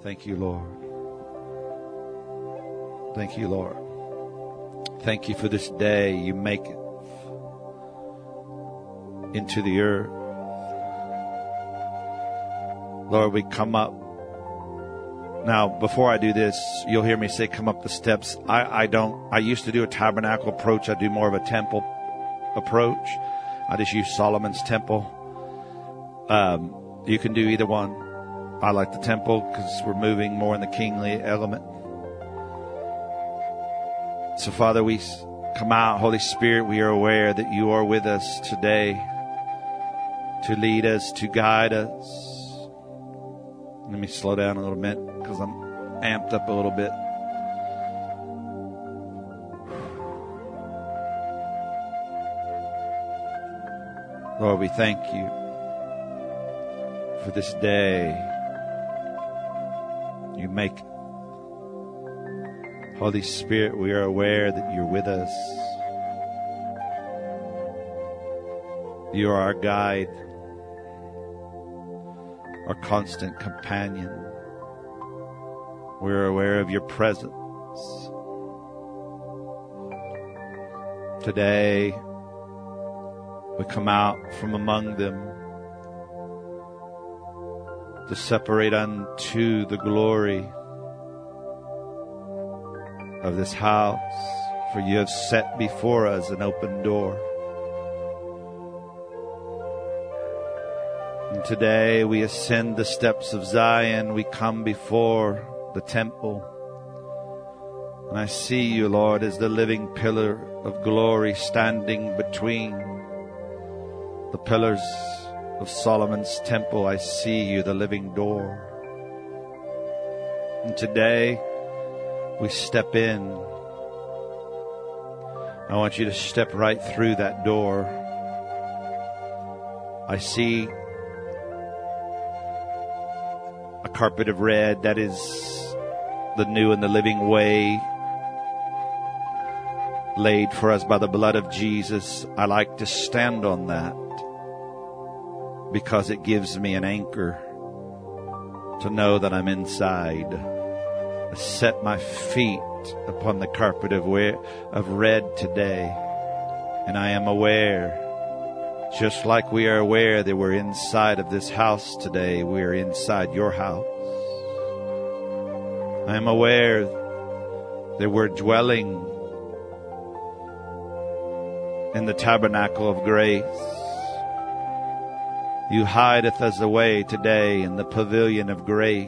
Thank you, Lord. Thank you, Lord. Thank you for this day you make it into the earth. Lord, we come up. Now, before I do this, you'll hear me say, come up the steps. I used to do a tabernacle approach. I do more of a temple approach. I just use Solomon's temple. You can do either one. I like the temple because we're moving more in the kingly element. So, Father, we come out. Holy Spirit, we are aware that you are with us today to lead us, to guide us. Let me slow down a little bit because I'm amped up a little bit. Lord, we thank you for this day you make. Holy Spirit, we are aware that you're with us. You are our guide, our constant companion. We're aware of your presence. Today, we come out from among them to separate unto the glory of this house, for you have set before us an open door. And today we ascend the steps of Zion. We come before the temple. And I see you, Lord, as the living pillar of glory standing between the pillars of Solomon's temple. I see you, the living door. And today we step in. I want you to step right through that door. I see a carpet of red. That is the new and the living way laid for us by the blood of Jesus. I like to stand on that because it gives me an anchor to know that I'm inside. I set my feet upon the carpet of red today, and I am aware, just like we are aware that we're inside of this house today, we are inside your house. I am aware that we're dwelling in the tabernacle of grace. You hideth us away today in the pavilion of grace.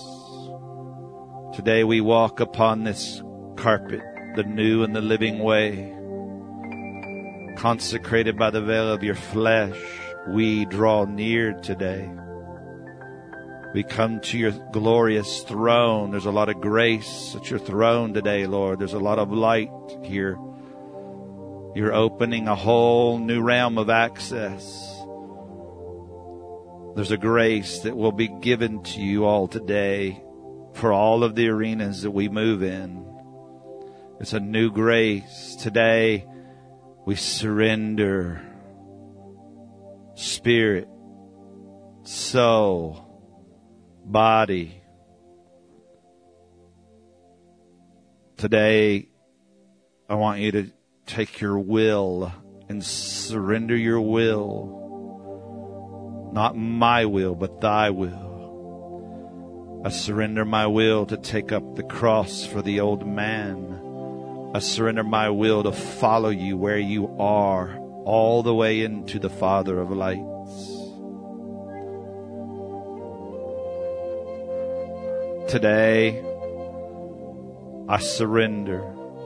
Today we walk upon this carpet, the new and the living way. Consecrated by the veil of your flesh, we draw near today. We come to your glorious throne. There's a lot of grace at your throne today, Lord. There's a lot of light here. You're opening a whole new realm of access. There's a grace that will be given to you all today for all of the arenas that we move in. It's a new grace. Today, we surrender spirit, soul, body. Today, I want you to take your will and surrender your will. Not my will, but thy will. I surrender my will to take up the cross for the old man. I surrender my will to follow you where you are, all the way into the Father of lights. Today, I surrender.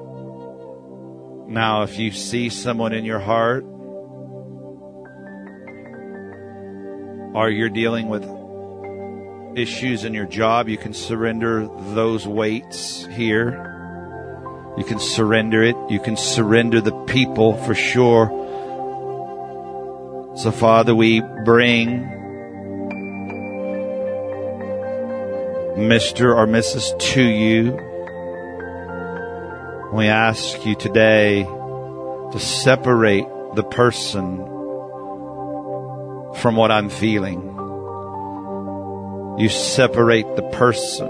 Now, if you see someone in your heart, or you're dealing with issues in your job, you can surrender those weights here. You can surrender it. You can surrender the people for sure. So, Father, we bring Mr. or Mrs. to you. We ask you today to separate the person from what I'm feeling. You separate the person.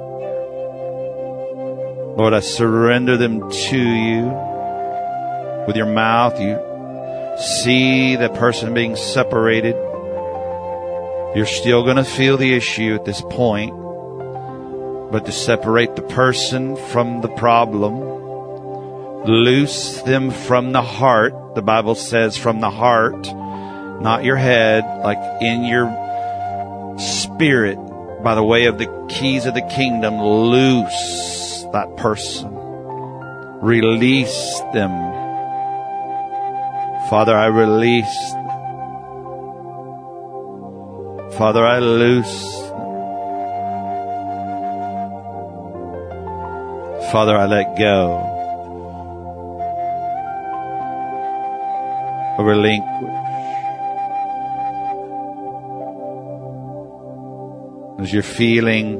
Lord, I surrender them to you. With your mouth, you see the person being separated. You're still going to feel the issue at this point. But to separate the person from the problem, loose them from the heart. The Bible says from the heart, not your head, like in your spirit, by the way of the keys of the kingdom. Loose that person. Release them. Father, I release. Father, I loose. Father, I let go. I relinquish. As you're feeling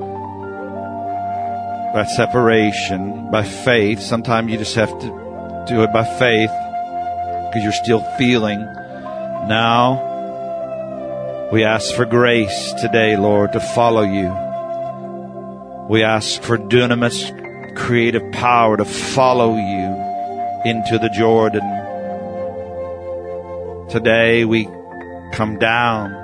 that separation by faith, sometimes you just have to do it by faith because you're still feeling. Now, we ask for grace today, Lord, to follow you. We ask for dunamis, creative power to follow you into the Jordan. Today we come down.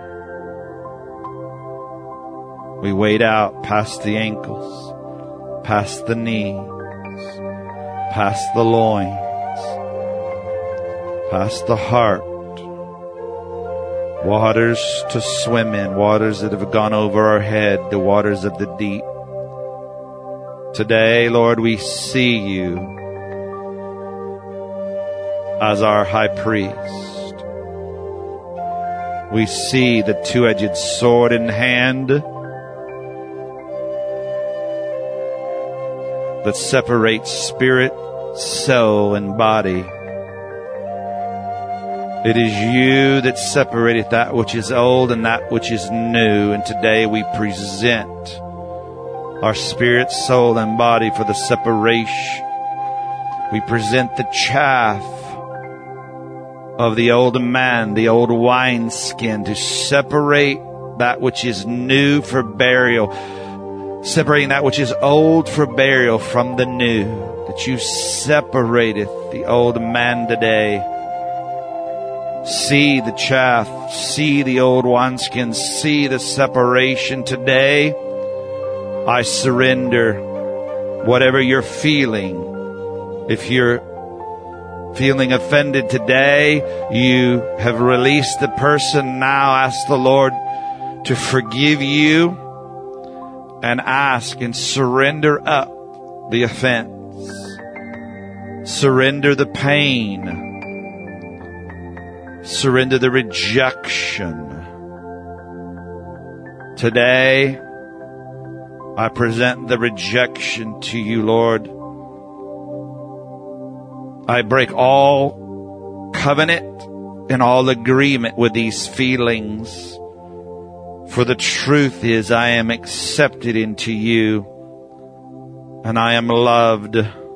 We wade out past the ankles, past the knees, past the loins, past the heart. Waters to swim in, waters that have gone over our head, the waters of the deep. Today, Lord, we see you as our high priest. We see the two-edged sword in hand that separates spirit, soul, and body. It is you that separated that which is old and that which is new. And today we present our spirit, soul, and body for the separation. We present the chaff of the old man, the old wineskin, to separate that which is new for burial, separating that which is old for burial from the new. That you separated the old man today. See the chaff, see the old wineskin, see the separation today. I surrender whatever you're feeling. If you're feeling offended today, you have released the person. Now ask the Lord to forgive you and ask and surrender up the offense. Surrender the pain. Surrender the rejection. Today, I present the rejection to you, Lord. I break all covenant and all agreement with these feelings. For the truth is, I am accepted into you, and I am loved.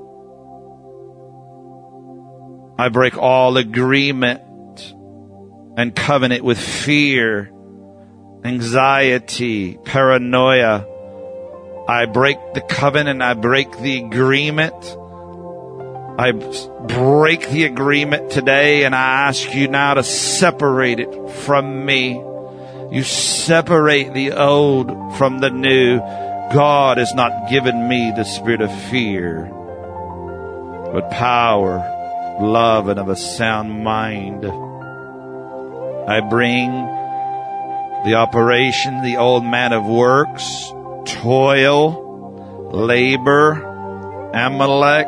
I break all agreement and covenant with fear, anxiety, paranoia. I break the covenant. I break the agreement. I break the agreement today, and I ask you now to separate it from me. You separate the old from the new. God has not given me the spirit of fear, but power, love, and of a sound mind. I bring the operation, the old man of works, toil, labor, Amalek.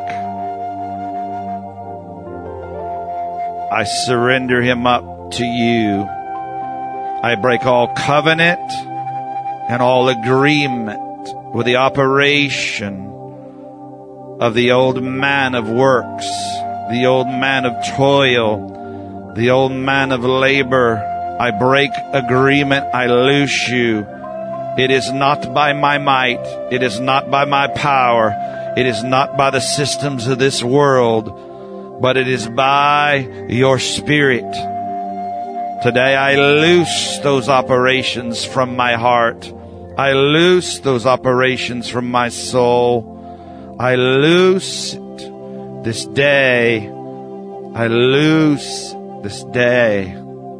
I surrender him up to you. I break all covenant and all agreement with the operation of the old man of works, the old man of toil, the old man of labor. I break agreement. I loose you. It is not by my might. It is not by my power. It is not by the systems of this world, but it is by your Spirit. Today I loose those operations from my heart. I loose those operations from my soul. I loose it this day. I loose this day.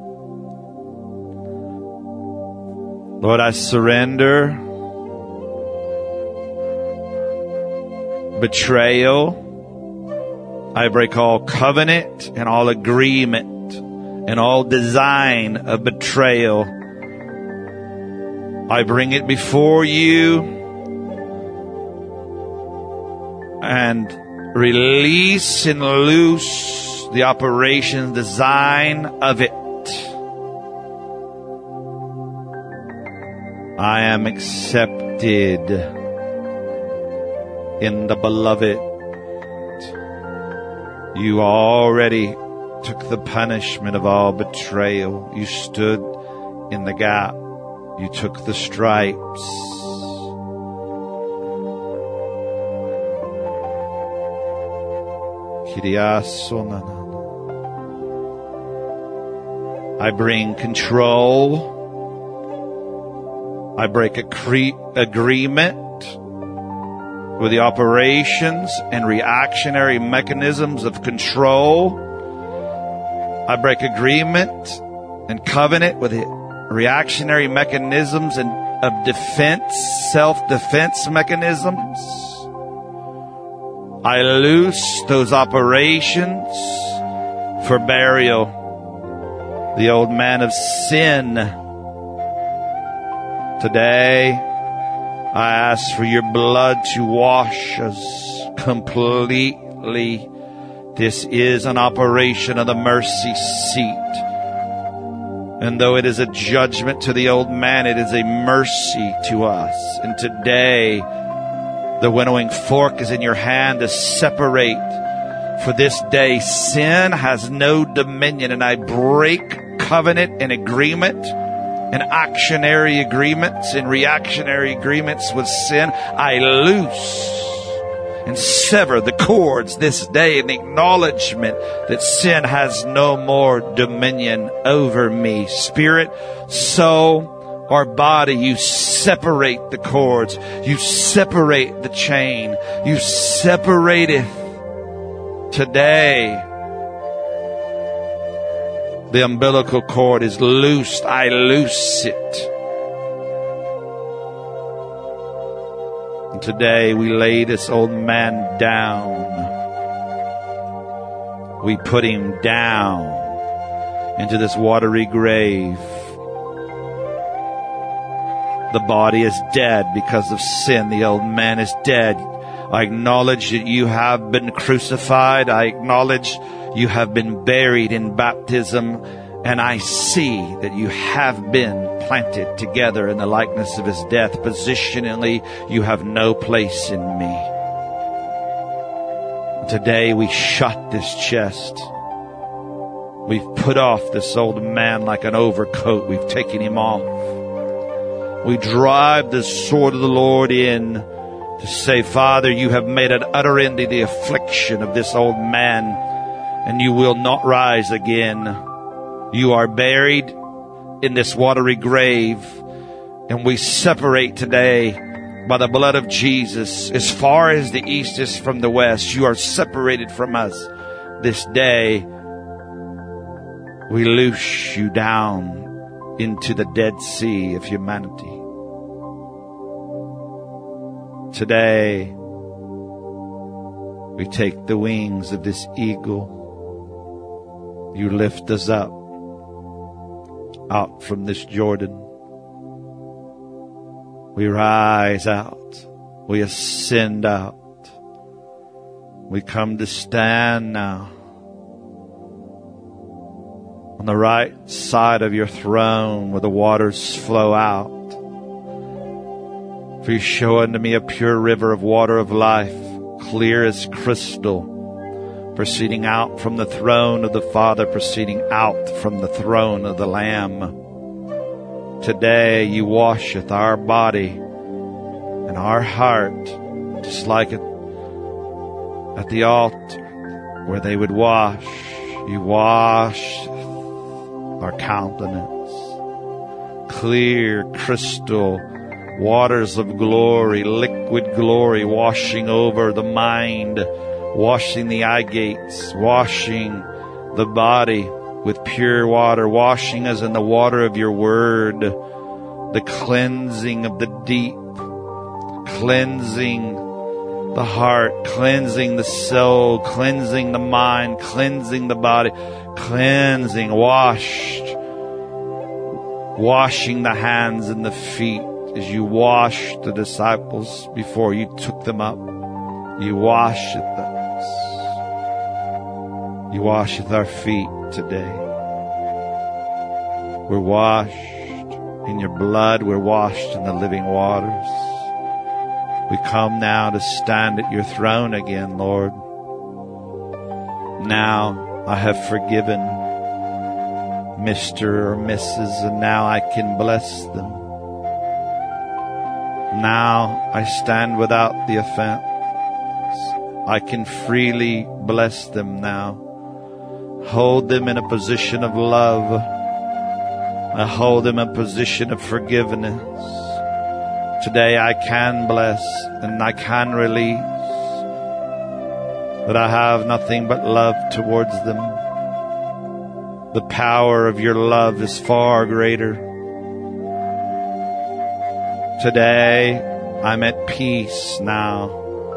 Lord, I surrender betrayal. I break all covenant and all agreement and all design of betrayal. I bring it before you and release and loose the operation design of it. I am accepted in the beloved. You already took the punishment of all betrayal. You stood in the gap. You took the stripes. I bring control. I break agreement with the operations and reactionary mechanisms of control. I break agreement and covenant with the reactionary mechanisms and of defense, self-defense mechanisms. I loose those operations for burial. The old man of sin. Today, I ask for your blood to wash us completely. This is an operation of the mercy seat. And though it is a judgment to the old man, it is a mercy to us. And today, the winnowing fork is in your hand to separate. For this day, sin has no dominion, and I break covenant and agreement and actionary agreements and reactionary agreements with sin. I loose and sever the cords this day in acknowledgement that sin has no more dominion over me. Spirit, soul, or body, you separate the cords. You separate the chain. You separate it today. The umbilical cord is loosed. I loose it. And today we lay this old man down. We put him down into this watery grave. The body is dead because of sin. The old man is dead. I acknowledge that you have been crucified. I acknowledge you have been buried in baptism. And I see that you have been planted together in the likeness of his death. Positionally, you have no place in me. Today we shut this chest. We've put off this old man like an overcoat. We've taken him off. We drive the sword of the Lord in to say, Father, you have made an utter end to the affliction of this old man, and you will not rise again. You are buried in this watery grave, and we separate today by the blood of Jesus. As far as the east is from the west, you are separated from us this day. We loose you down into the Dead Sea of humanity. Today, we take the wings of this eagle. You lift us up out from this Jordan. We rise out. We ascend out. We come to stand now on the right side of your throne where the waters flow out. For you show unto me a pure river of water of life, clear as crystal, proceeding out from the throne of the Father, proceeding out from the throne of the Lamb. Today you washeth our body and our heart, just like at the altar where they would wash. You wash our countenance, clear, crystal, Waters of glory, liquid glory, washing over the mind, washing the eye gates, washing the body with pure water, washing us in the water of your word, the cleansing of the deep, cleansing the heart, cleansing the soul, cleansing the mind, cleansing the body, cleansing, washing the hands and the feet as you washed the disciples before you took them up. You washed us. You washeth our feet today. We're washed in your blood. We're washed in the living waters. We come now to stand at your throne again, Lord. Now I have forgiven Mr. or Mrs., and now I can bless them. Now I stand without the offense. I can freely bless them now. Hold them in a position of love. I hold them in a position of forgiveness. Today I can bless and I can release, but I have nothing but love towards them. The power of your love is far greater. Today I'm at peace now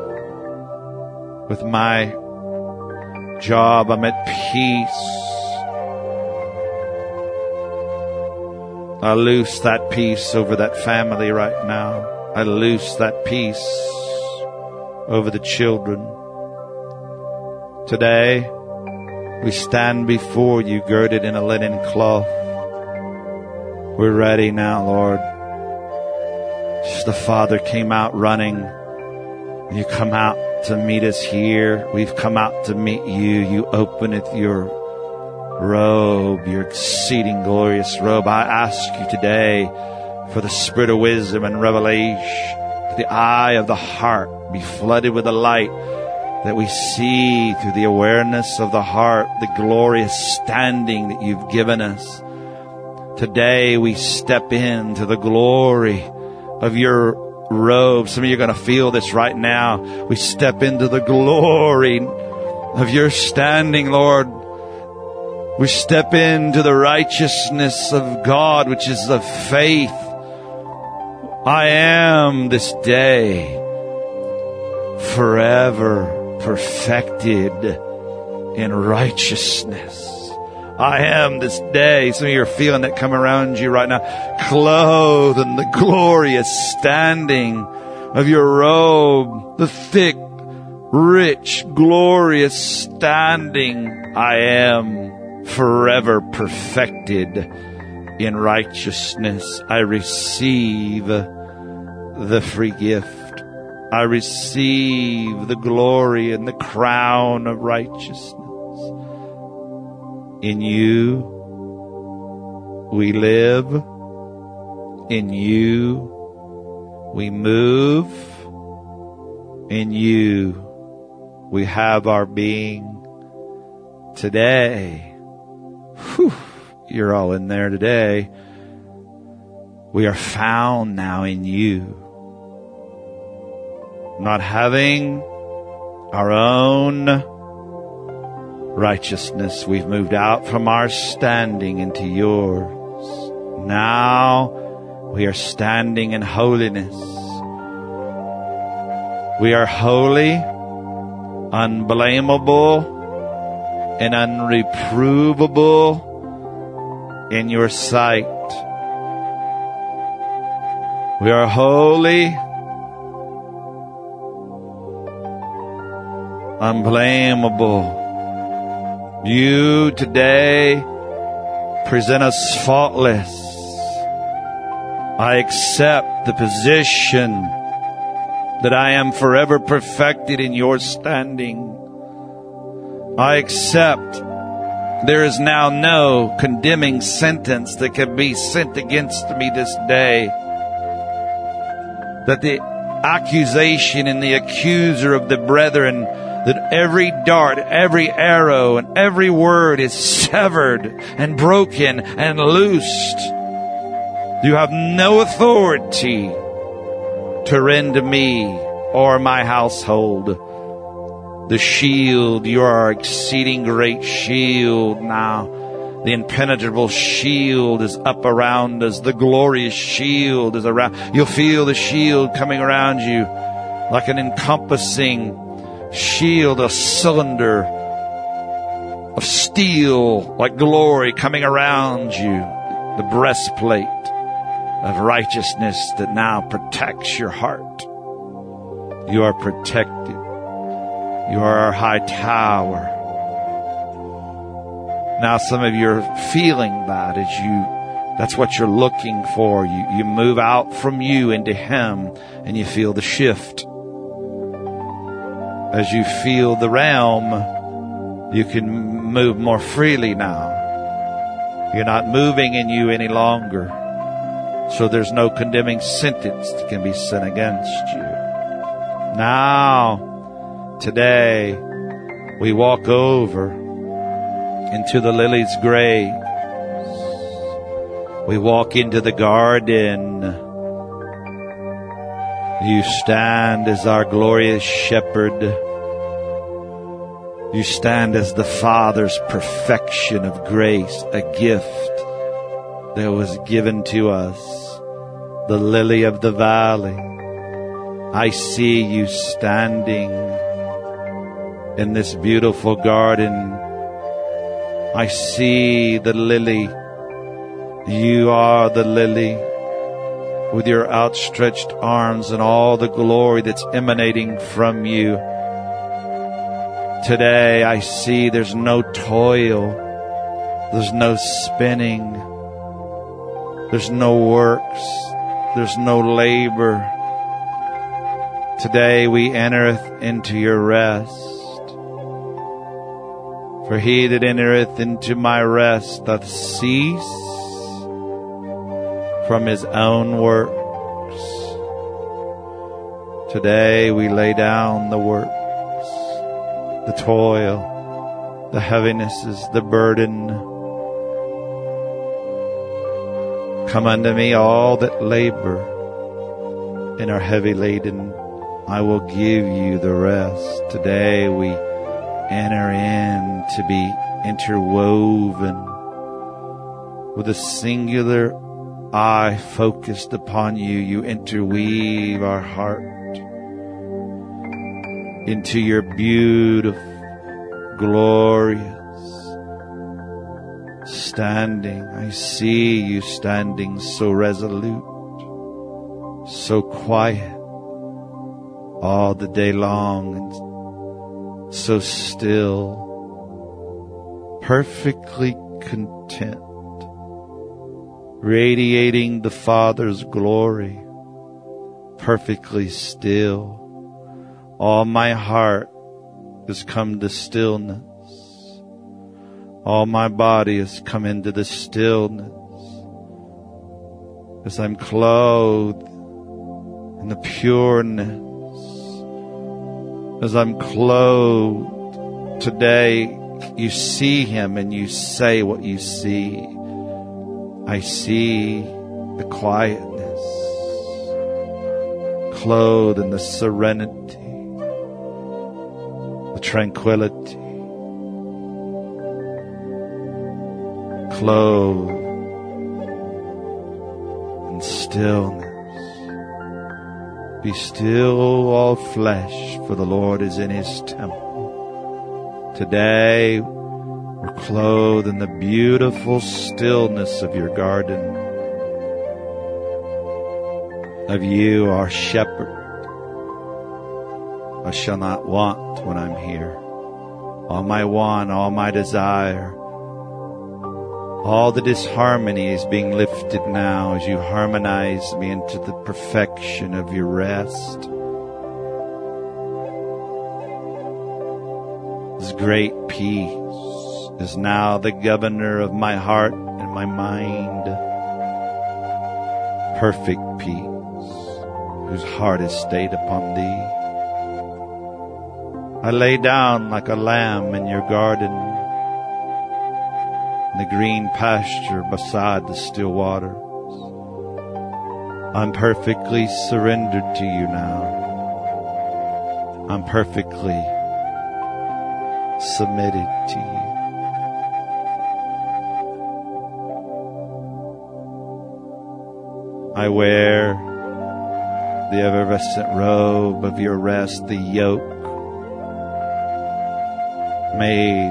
with my job. I'm at peace. I loose that peace over that family right now. I loose that peace over the children. Today, we stand before you girded in a linen cloth. We're ready now, Lord. Just the Father came out running. You come out to meet us here. We've come out to meet you. You openeth your robe, your exceeding glorious robe. I ask you today for the spirit of wisdom and revelation, the eye of the heart be flooded with the light, that we see through the awareness of the heart the glorious standing that you've given us. Today we step into the glory of your robe. Some of you are going to feel this right now. We step into the glory of your standing, Lord. We step into the righteousness of God, which is of faith. I am this day forever perfected in righteousness. I am this day. Some of you are feeling that come around you right now. Clothed in the glorious standing of your robe, the thick, rich, glorious standing. I am forever perfected in righteousness. I receive the free gift. I receive the glory and the crown of righteousness. In you we live. In you we move. In you we have our being. Today, you're all in there today. We are found now in you. Not having our own righteousness, we've moved out from our standing into yours. Now we are standing in holiness. We are holy, unblameable, and unreprovable in your sight. We are holy, unblameable. You today present us faultless. I accept the position that I am forever perfected in your standing. I accept there is now no condemning sentence that can be sent against me this day. That the accusation and the accuser of the brethren, that every dart, every arrow, and every word is severed and broken and loosed. You have no authority to rend me or my household the shield, your exceeding great shield now. The impenetrable shield is up around us. The glorious shield is around. You'll feel the shield coming around you like an encompassing shield, a cylinder of steel, like glory coming around you. The breastplate of righteousness that now protects your heart. You are protected. You are our high tower. Now some of you are feeling that that's what you're looking for. You move out from you into Him and you feel the shift. As you feel the realm, you can move more freely now. You're not moving in you any longer. So there's no condemning sentence that can be sent against you. Now, today, we walk over into the lily's graves. We walk into the garden. You stand as our glorious shepherd. You stand as the Father's perfection of grace, a gift that was given to us, the lily of the valley. I see you standing in this beautiful garden. I see the lily. You are the lily with your outstretched arms and all the glory that's emanating from you. Today I see there's no toil. There's no spinning. There's no works. There's no labor. Today we entereth into your rest. For he that entereth into my rest doth cease from his own works. Today we lay down the works, the toil, the heavinesses, the burden. Come unto me, all that labor and are heavy laden. I will give you the rest. Today we enter in to be interwoven with a singular eye focused upon you. You interweave our heart into your beautiful, glorious standing. I see you standing so resolute, so quiet all the day long, and so still, perfectly content, radiating the Father's glory, perfectly still. All my heart has come to stillness. All my body has come into the stillness as I'm clothed in the pureness. As I'm clothed today, you see Him and you say what you see. I see the quietness, clothed in the serenity, the tranquility, clothed in stillness. Be still, all flesh, for the Lord is in His temple. Today, we're clothed in the beautiful stillness of your garden, of you, our shepherd. I shall not want when I'm here. All my want, all my desire, all the disharmony is being lifted now as you harmonize me into the perfection of your rest. This great peace is now the governor of my heart and my mind. Perfect peace, whose heart is stayed upon thee. I lay down like a lamb in your garden, in the green pasture beside the still waters. I'm perfectly surrendered to you now. I'm perfectly submitted to you. I wear the effervescent robe of your rest, the yoke made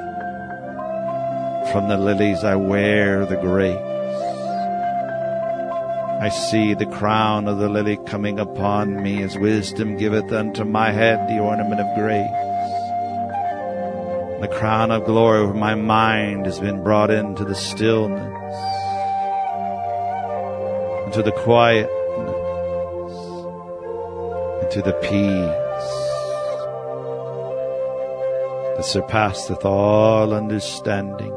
from the lilies. I wear the grace. I see the crown of the lily coming upon me, as wisdom giveth unto my head the ornament of grace. The crown of glory over my mind has been brought into the stillness, into the quietness, into the peace that surpasseth all understanding.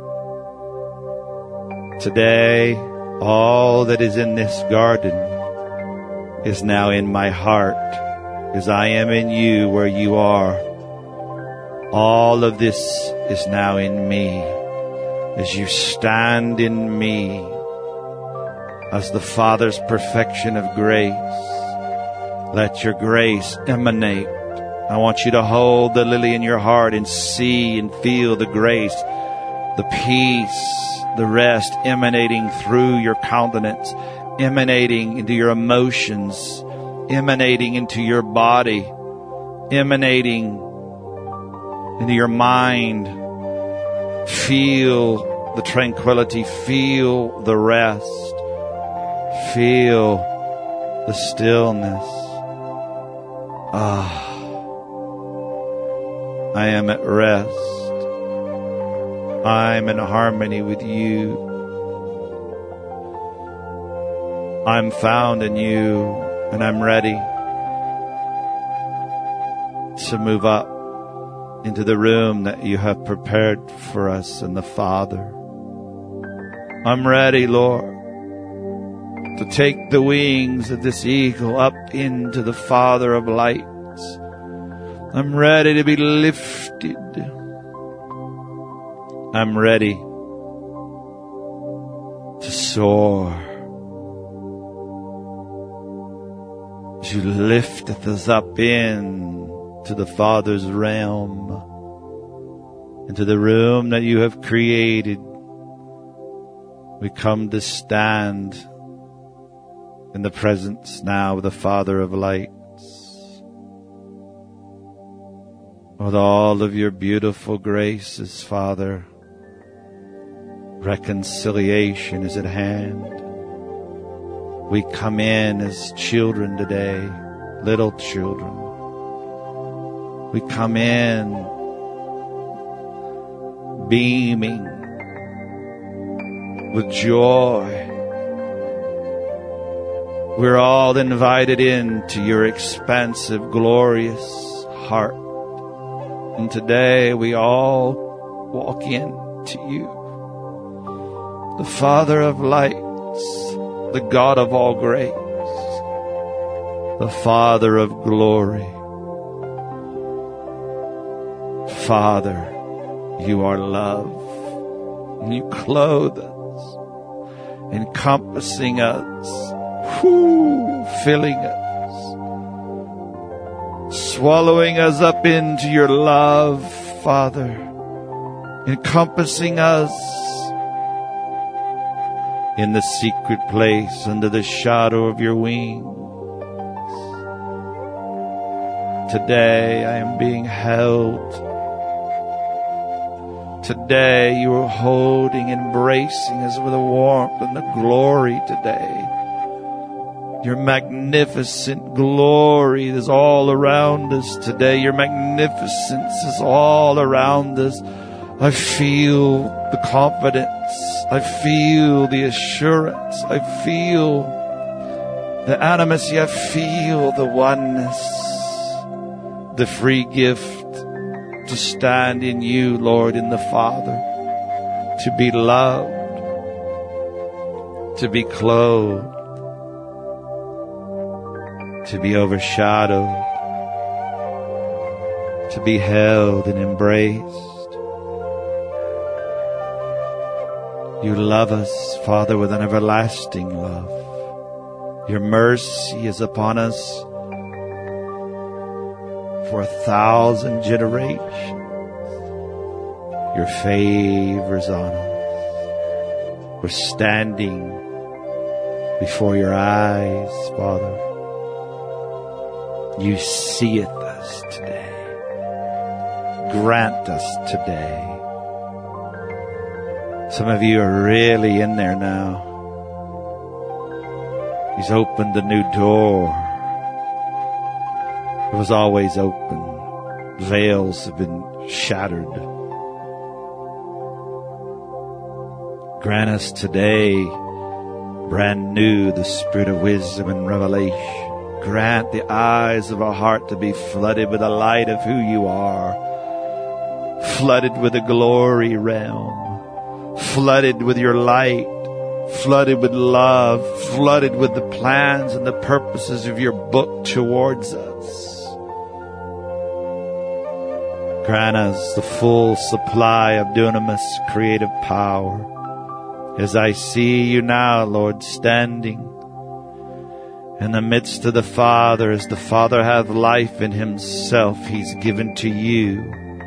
Today, all that is in this garden is now in my heart, as I am in you where you are. All of this is now in me, as you stand in me as the Father's perfection of grace. Let your grace emanate. I want you to hold the lily in your heart and see and feel the grace, the peace, the rest emanating through your countenance, emanating into your emotions, emanating into your body, emanating into your mind. Feel the tranquility, feel the rest, feel the stillness. I am at rest. I'm in harmony with you. I'm found in you, and I'm ready to move up into the room that you have prepared for us in the Father. I'm ready, Lord, to take the wings of this eagle up into the Father of lights. I'm ready to be lifted. I'm ready to soar. As you lifteth us up into the Father's realm, into the room that you have created, we come to stand in the presence now of the Father of lights. With all of your beautiful graces, Father, reconciliation is at hand. We come in as children today, little children. We come in beaming with joy. We're all invited into your expansive, glorious heart. And today we all walk into you, the Father of lights, the God of all grace, the Father of glory. Father, you are love, and you clothe us, encompassing us, filling us, swallowing us up into your love, Father, encompassing us in the secret place under the shadow of your wings. Today I am being held. Today you are holding, embracing us with a warmth and the glory today. Your magnificent glory is all around us today. Your magnificence is all around us. I feel the confidence. I feel the assurance. I feel the animacy. I feel the oneness, the free gift to stand in you, Lord, in the Father, to be loved, to be clothed, to be overshadowed, to be held and embraced. You love us, Father, with an everlasting love. Your mercy is upon us for 1,000 generations. Your favors on us. We're standing before your eyes, Father. You seeth us today. Grant us today. Some of you are really in there now. He's opened a new door. It was always open. Veils have been shattered. Grant us today, brand new, the spirit of wisdom and revelation. Grant the eyes of our heart to be flooded with the light of who you are. Flooded with the glory realm. Flooded with your light. Flooded with love. Flooded with the plans and the purposes of your book towards us. Grant us the full supply of dunamis, creative power. As I see you now, Lord, standing in the midst of the Father, as the Father hath life in himself, he's given to you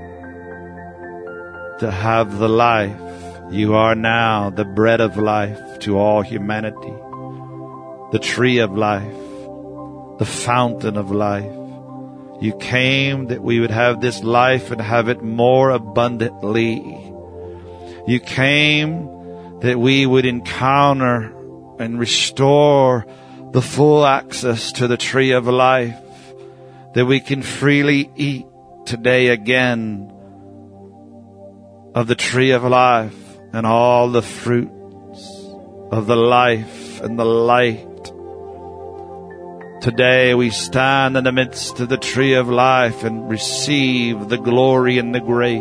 to have the life. You are now the bread of life to all humanity, the tree of life, the fountain of life. You came that we would have this life and have it more abundantly. You came that we would encounter and restore the full access to the tree of life, that we can freely eat today again of the tree of life and all the fruits of the life and the light. Today we stand in the midst of the tree of life and receive the glory and the grace,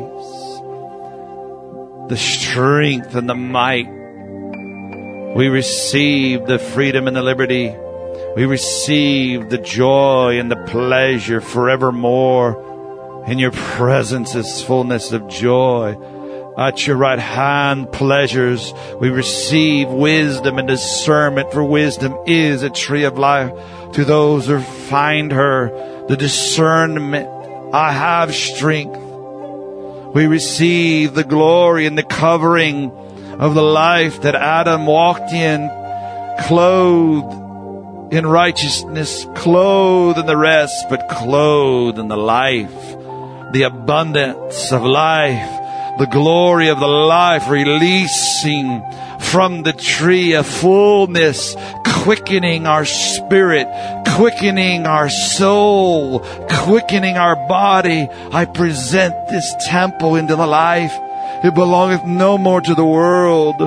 the strength and the might. We receive the freedom and the liberty. We receive the joy and the pleasure forevermore. In your presence is fullness of joy. At your right hand pleasures. We receive wisdom and discernment, for wisdom is a tree of life to those who find her. The discernment, I have strength. We receive the glory and the covering of the life that Adam walked in, clothed in righteousness, clothed in the rest, but clothed in the life, the abundance of life, the glory of the life releasing from the tree of fullness, quickening our spirit, quickening our soul, quickening our body. I present this temple into the life. It belongeth no more to the world.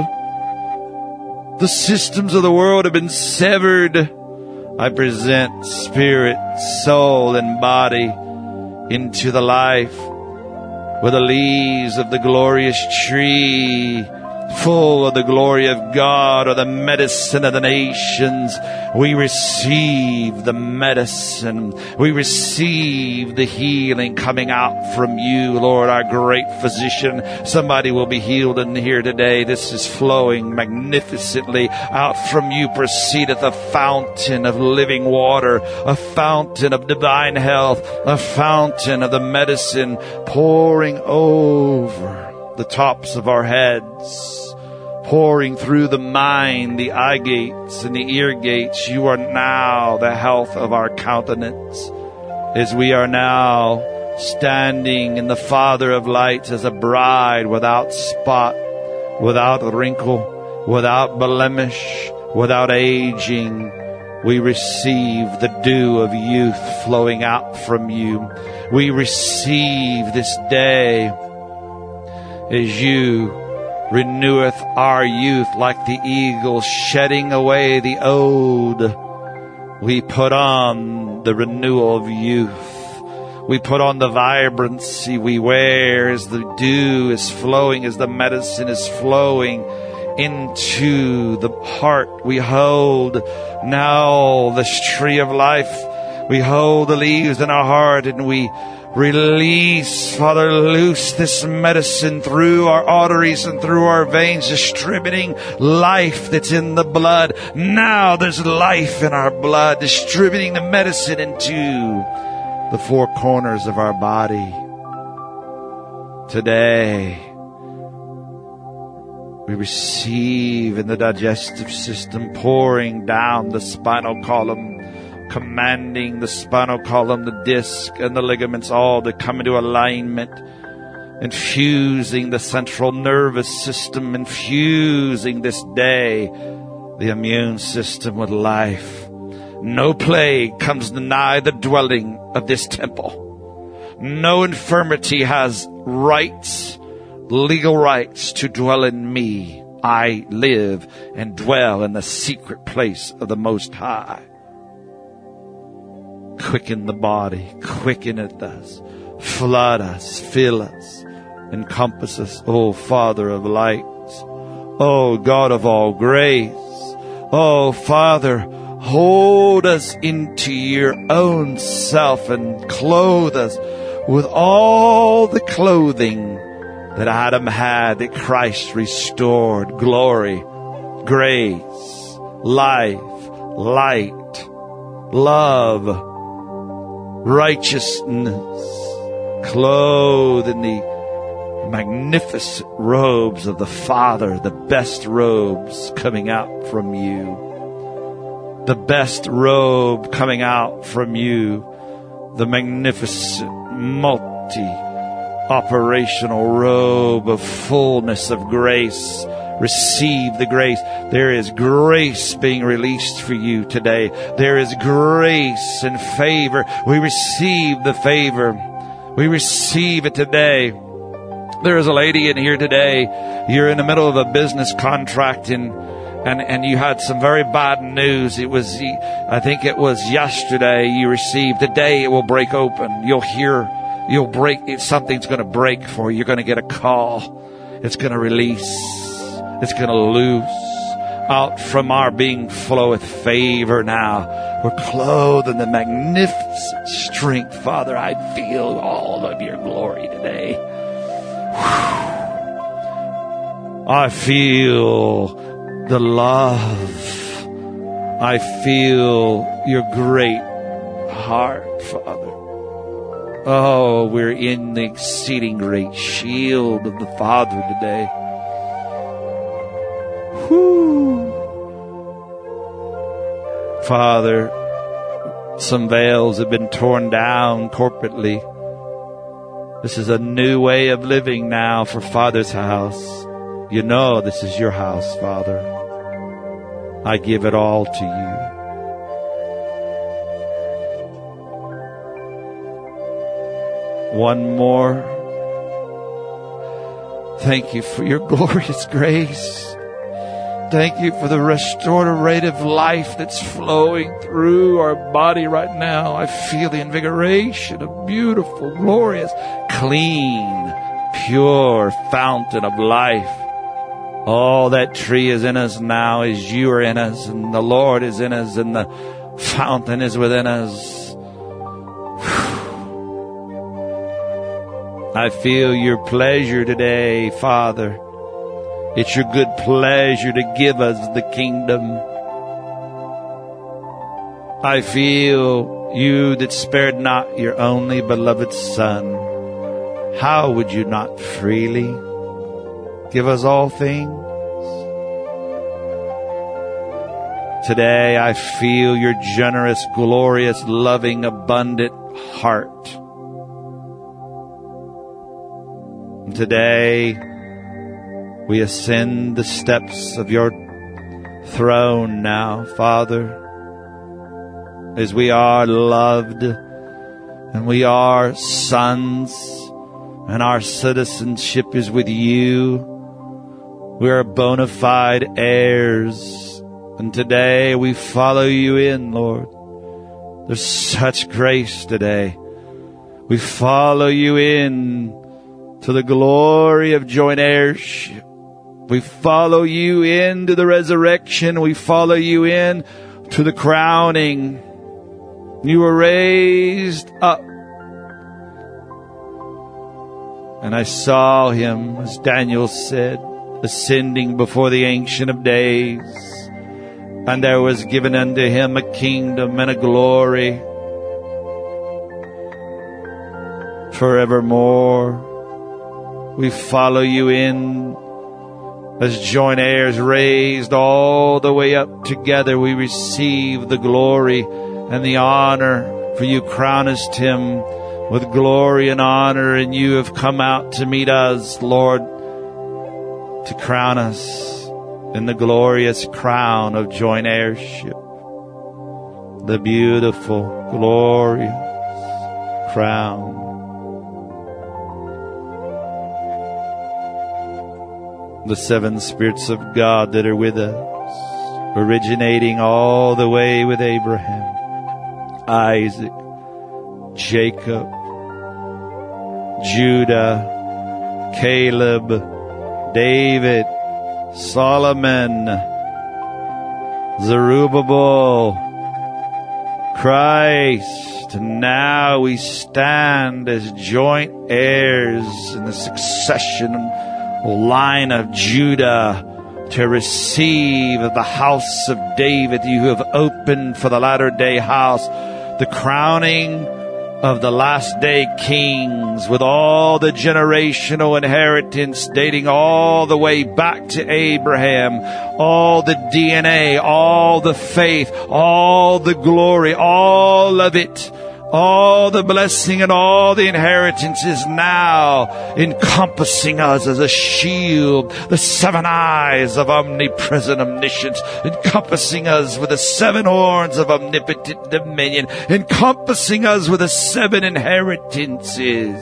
The systems of the world have been severed. I present spirit, soul, and body into the life where the leaves of the glorious tree, full of the glory of God, are the medicine of the nations. We receive the medicine. We receive the healing coming out from you, Lord, our great physician. Somebody will be healed in here today. This is flowing magnificently. Out from you proceedeth a fountain of living water, a fountain of divine health, a fountain of the medicine pouring over the tops of our heads, pouring through the mind, the eye gates and the ear gates. You are now the health of our countenance, as we are now standing in the Father of lights as a bride without spot, without wrinkle, without blemish, without aging. We receive the dew of youth flowing out from you. We receive this day as you reneweth our youth like the eagle, shedding away the old. We put on the renewal of youth. We put on the vibrancy we wear as the dew is flowing, as the medicine is flowing into the heart we hold. Now this tree of life We hold the leaves in our heart and we release, Father, loose this medicine through our arteries and through our veins, distributing life that's in the blood. Now there's life in our blood, distributing the medicine into the four corners of our body. Today, we receive in the digestive system, pouring down the spinal column, commanding the spinal column, the disc, and the ligaments all to come into alignment, infusing the central nervous system, infusing this day the immune system with life. No plague comes nigh the dwelling of this temple. No infirmity has rights, legal rights to dwell in me. I live and dwell in the secret place of the Most High. Quicken the body, quicken it us, flood us, fill us, encompass us, O Father of lights, O God of all grace, O Father, hold us into your own self and clothe us with all the clothing that Adam had, that Christ restored. Glory, grace, life, light, love, righteousness, clothed in the magnificent robes of the Father, the best robes coming out from you. The best robe coming out from you, the magnificent multi-operational robe of fullness of grace. Receive the grace. There is grace being released for you today. There is grace and favor. We receive the favor. We receive it today. There is a lady in here today. You're in the middle of a business contract and you had some very bad news. I think it was yesterday you received. Today it will break open. You'll break. Something's going to break for you. You're going to get a call. It's going to release. It's going to loose. Out from our being floweth favor now. We're clothed in the magnificent strength. Father, I feel all of your glory today. I feel the love. I feel your great heart, Father. Oh, we're in the exceeding great shield of the Father today. Whoo. Father, some veils have been torn down corporately. This is a new way of living now for Father's house. You know this is your house, Father. I give it all to you. One more. Thank you for your glorious grace. Thank you for the restorative life that's flowing through our body right now. I feel the invigoration of beautiful, glorious, clean, pure fountain of life. All that tree is in us now as you are in us, and the Lord is in us, and the fountain is within us. I feel your pleasure today, Father. It's your good pleasure to give us the kingdom. I feel you that spared not your only beloved Son. How would you not freely give us all things? Today I feel your generous, glorious, loving, abundant heart. And today we ascend the steps of your throne now, Father, as we are loved and we are sons and our citizenship is with you. We are bona fide heirs, and today we follow you in, Lord. There's such grace today. We follow you in to the glory of joint heirship. We follow you into the resurrection. We follow you in to the crowning. You were raised up. And I saw him, as Daniel said, ascending before the Ancient of Days. And there was given unto him a kingdom and a glory forevermore. We follow you in as joint heirs, raised all the way up together. We receive the glory and the honor, for you crownest him with glory and honor, and you have come out to meet us, Lord, to crown us in the glorious crown of joint heirship, the beautiful, glorious crown. The seven spirits of God that are with us, originating all the way with Abraham, Isaac, Jacob, Judah, Caleb, David, Solomon, Zerubbabel, Christ. And now we stand as joint heirs in the succession line of Judah to receive the house of David. You have opened for the latter day house, the crowning of the last day kings, with all the generational inheritance dating all the way back to Abraham, all the DNA, all the faith, all the glory, all of it, all the blessing and all the inheritance is now encompassing us as a shield. The seven eyes of omnipresent omniscience, encompassing us with the seven horns of omnipotent dominion, encompassing us with the seven inheritances.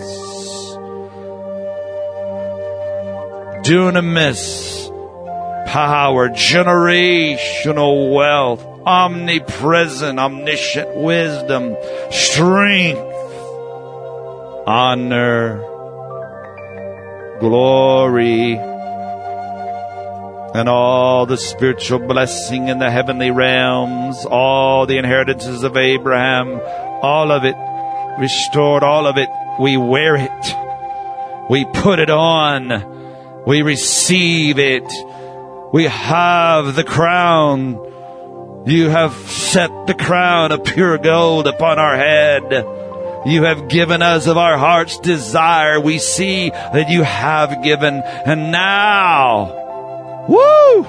Dunamis, power, generational wealth, omnipresent, omniscient wisdom, strength, honor, glory, and all the spiritual blessing in the heavenly realms, all the inheritances of Abraham, all of it restored, all of it. We wear it. We put it on. We receive it. We have the crown. You have set the crown of pure gold upon our head. You have given us of our heart's desire. We see that you have given. And now, woo!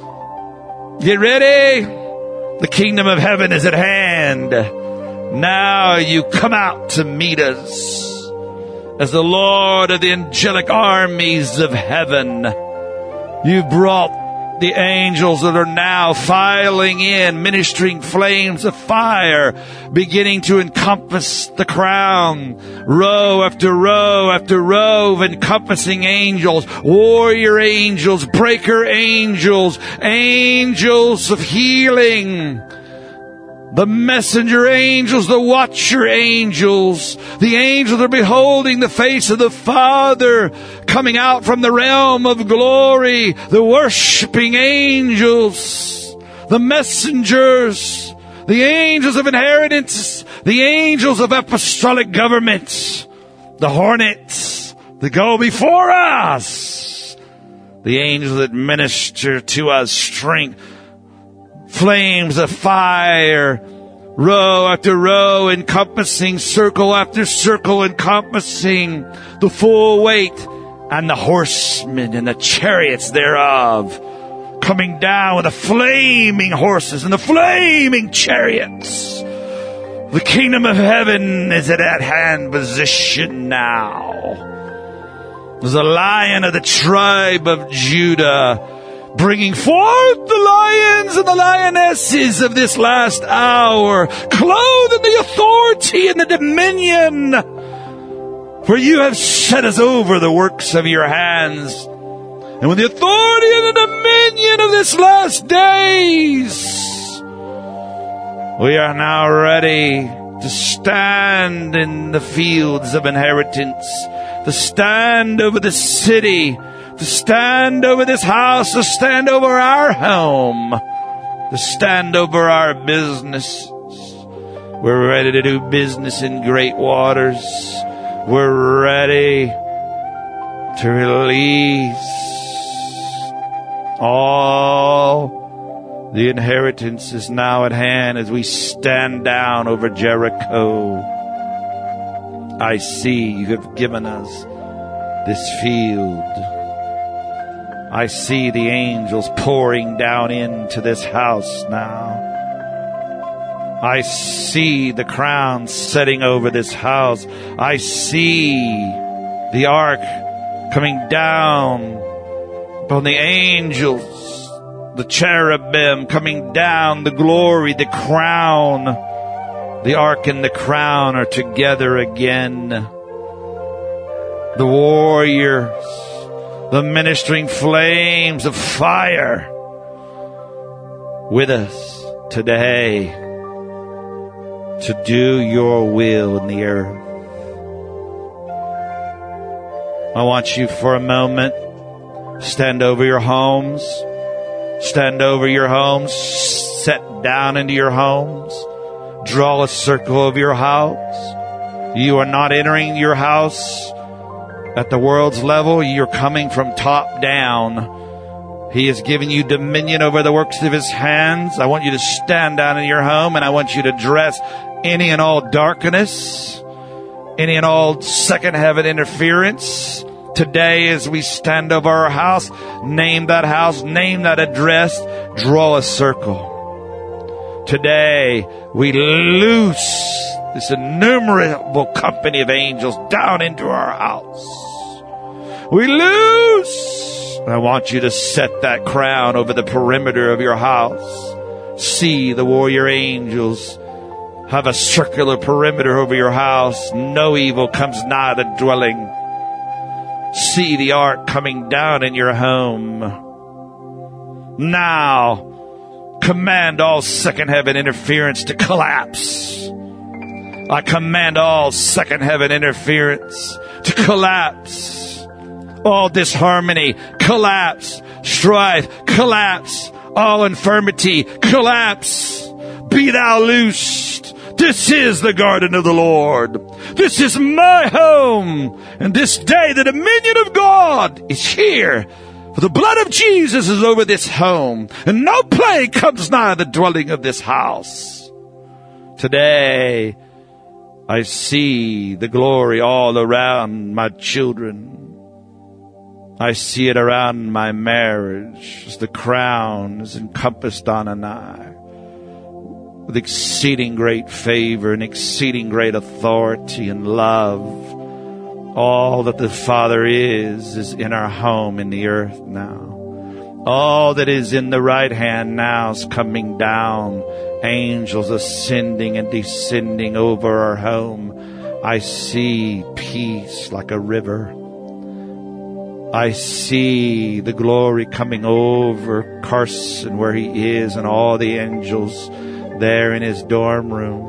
Get ready. The kingdom of heaven is at hand. Now you come out to meet us as the Lord of the angelic armies of heaven. You brought the angels that are now filing in, ministering flames of fire, beginning to encompass the crown. Row after row after row of encompassing angels, warrior angels, breaker angels, angels of healing, the messenger angels, the watcher angels, the angels are beholding the face of the Father coming out from the realm of glory, the worshiping angels, the messengers, the angels of inheritance, the angels of apostolic government, the hornets that go before us, the angels that minister to us strength, flames of fire, row after row encompassing, circle after circle encompassing the full weight, and the horsemen and the chariots thereof coming down with the flaming horses and the flaming chariots. The kingdom of heaven is at hand position now. There's a lion of the tribe of Judah bringing forth the lions and the lionesses of this last hour, clothed in the authority and the dominion. For you have set us over the works of your hands. And with the authority and the dominion of this last days, we are now ready to stand in the fields of inheritance, to stand over the city, to stand over this house, to stand over our home, to stand over our businesses, We're ready to do business in great waters. We're ready to release all the inheritance is now at hand as we stand down over Jericho. I see you have given us this field. I see the angels pouring down into this house now. I see the crown setting over this house. I see the ark coming down upon the angels, the cherubim coming down, the glory, the crown. The ark and the crown are together again. The warriors, the ministering flames of fire with us today to do your will in the earth. I want you for a moment, stand over your homes, set down into your homes, draw a circle of your house. You are not entering your house at the world's level. You're coming from top down. He has given you dominion over the works of his hands. I want you to stand down in your home, and I want you to dress any and all darkness, any and all second heaven interference. Today, as we stand over our house, name that address, draw a circle. Today, we loose this innumerable company of angels down into our house. We loose. I want you to set that crown over the perimeter of your house. See the warrior angels have a circular perimeter over your house. No evil comes nigh the dwelling. See the ark coming down in your home. Now, command all second heaven interference to collapse. I command all second heaven interference to collapse. All disharmony, collapse. Strife, collapse. All infirmity, collapse. Be thou loosed. This is the garden of the Lord. This is my home. And this day the dominion of God is here. For the blood of Jesus is over this home. And no plague comes nigh the dwelling of this house. Today, I see the glory all around my children. I see it around my marriage as the crown is encompassed on Anai with exceeding great favor and exceeding great authority and love. All that the Father is in our home in the earth now. All that is in the right hand now is coming down. Angels ascending and descending over our home. I see peace like a river. I see the glory coming over Carson where he is and all the angels there in his dorm room,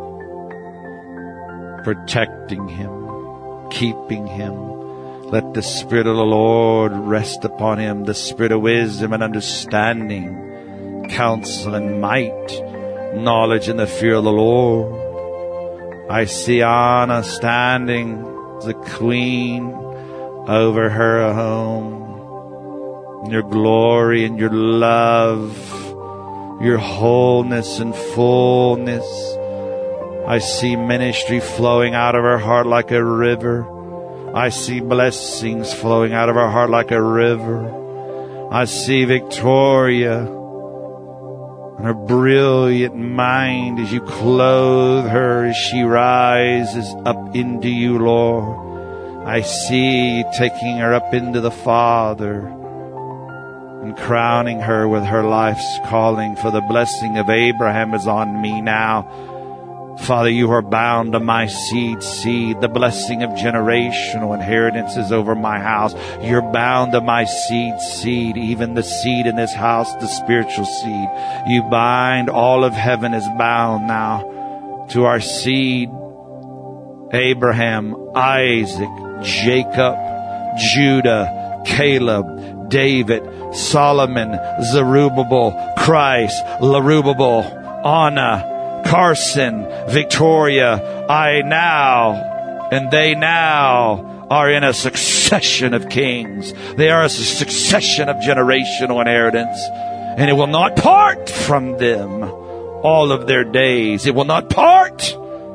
protecting him, keeping him. Let the Spirit of the Lord rest upon him, the Spirit of wisdom and understanding, counsel and might, knowledge and the fear of the Lord. I see Anna standing as a queen over her home. Your glory and your love, your wholeness and fullness. I see ministry flowing out of her heart like a river. I see blessings flowing out of her heart like a river. I see Victoria and her brilliant mind as you clothe her, as she rises up into you, Lord. I see you taking her up into the Father and crowning her with her life's calling, for the blessing of Abraham is on me now. Father, you are bound to my seed. The blessing of generational inheritance is over my house. You're bound to my seed, even the seed in this house, the spiritual seed. You bind, all of heaven is bound now to our seed. Abraham, Isaac, Jacob, Judah, Caleb, David, Solomon, Zerubbabel, Christ, Zerubbabel, Anna, Carson, Victoria, I now, and they now are in a succession of kings. They are a succession of generational inheritance. And it will not part from them all of their days. It will not part.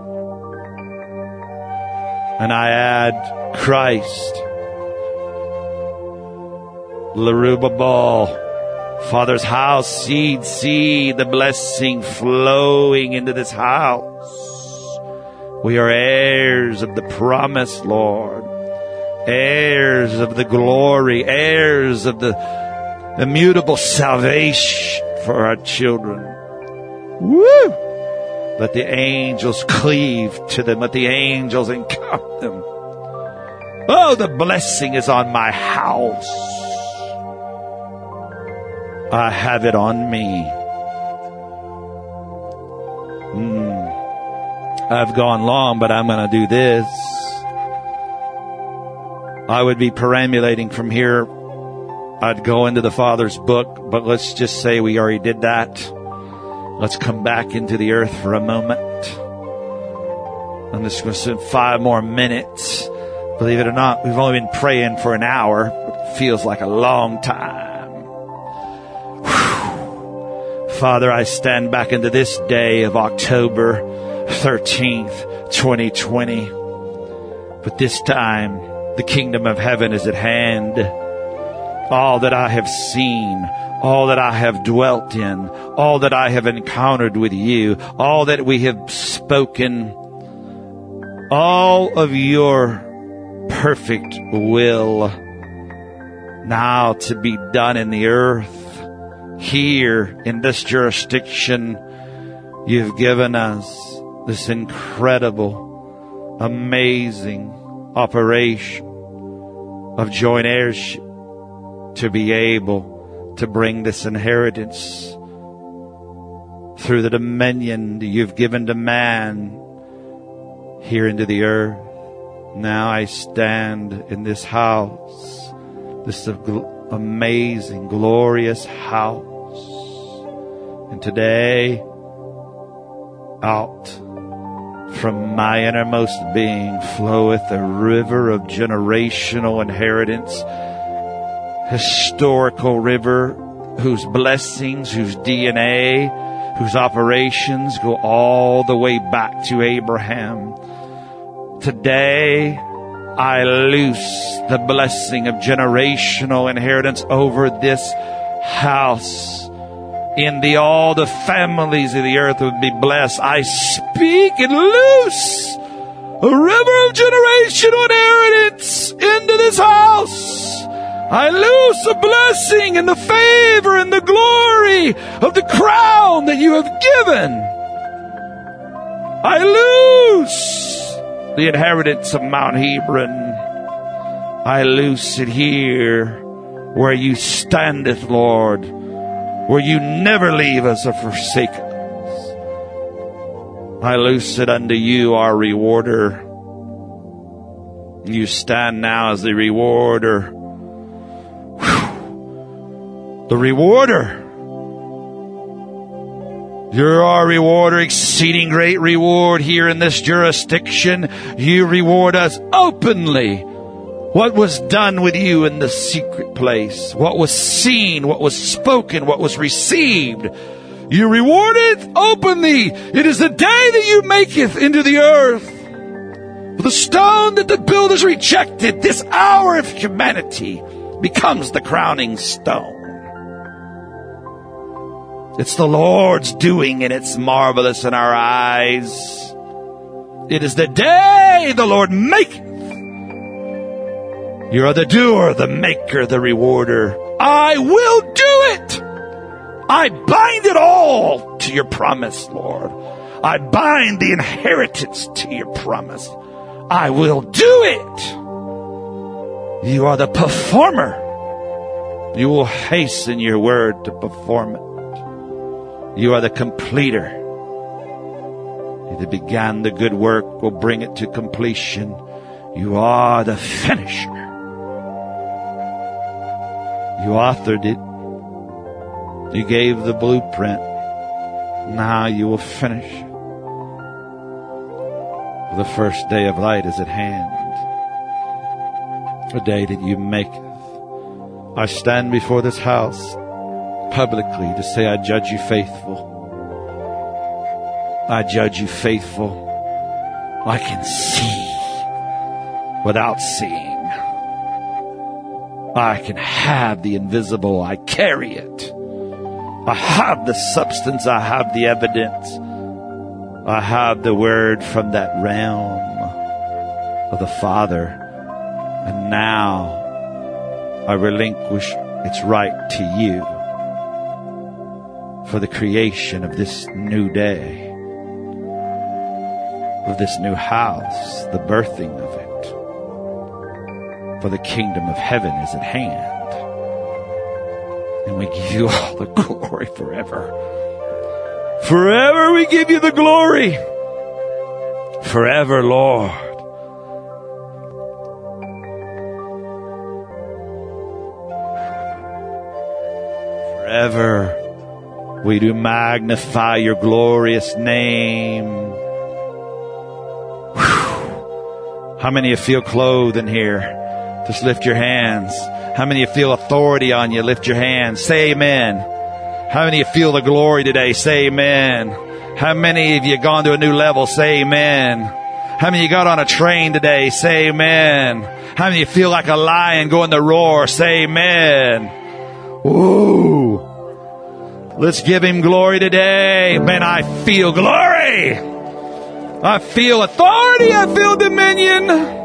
And I add Christ. Lerubabal. Father's house, seed, the blessing flowing into this house. We are heirs of the promise, Lord. Heirs of the glory. Heirs of the immutable salvation for our children. Woo! Let the angels cleave to them. Let the angels encamp them. Oh, the blessing is on my house. I have it on me. I've gone long, but I'm going to do this. I would be perambulating from here. I'd go into the Father's book, but let's just say we already did that. Let's come back into the earth for a moment. I'm just going to spend 5 more minutes. Believe it or not, we've only been praying for an hour. It feels like a long time. Father, I stand back into this day of October 13th, 2020. But this time, the kingdom of heaven is at hand. All that I have seen, all that I have dwelt in, all that I have encountered with you, all that we have spoken, all of your perfect will now to be done in the earth. Here in this jurisdiction, you've given us this incredible, amazing operation of joint heirship to be able to bring this inheritance through the dominion that you've given to man here into the earth. Now I stand in this house, this amazing, glorious house. And today, out from my innermost being floweth a river of generational inheritance, historical river whose blessings, whose DNA, whose operations go all the way back to Abraham. Today, I loose the blessing of generational inheritance over this house. All the families of the earth would be blessed. I speak and loose a river of generational inheritance into this house. I loose a blessing and the favor and the glory of the crown that you have given. I loose the inheritance of Mount Hebron. I loose it here where you standeth, Lord, where you never leave us or forsake us. I loose it unto you, our rewarder. You stand now as the rewarder. Whew. The rewarder. You're our rewarder, exceeding great reward here in this jurisdiction. You reward us openly. What was done with you in the secret place, what was seen, what was spoken, what was received, you reward it openly. It is the day that you maketh into the earth. The stone that the builders rejected, this hour of humanity becomes the crowning stone. It's the Lord's doing, and it's marvelous in our eyes. It is the day the Lord maketh. You are the doer, the maker, the rewarder. I will do it. I bind it all to your promise, Lord. I bind the inheritance to your promise. I will do it. You are the performer. You will hasten your word to perform it. You are the completer. He that began the good work will bring it to completion. You are the finisher. You authored it. You gave the blueprint. Now you will finish it. For the first day of light is at hand, a day that you maketh. I stand before this house publicly to say, I judge you faithful. I judge you faithful. I can see without seeing. I can have the invisible. I carry it. I have the substance. I have the evidence. I have the word from that realm of the Father. And now I relinquish its right to you for the creation of this new day, of this new house, the birthing of it. For the kingdom of heaven is at hand. And we give you all the glory forever. Forever we give you the glory. Forever, Lord. Forever we do magnify your glorious name. Whew. How many of you feel clothed in here? Just lift your hands. How many of you feel authority on you? Lift your hands. Say amen. How many of you feel the glory today? Say amen. How many of you gone to a new level? Say amen. How many of you got on a train today? Say amen. How many of you feel like a lion going to roar? Say amen. Ooh. Let's give him glory today. Man, I feel glory. I feel authority. I feel dominion.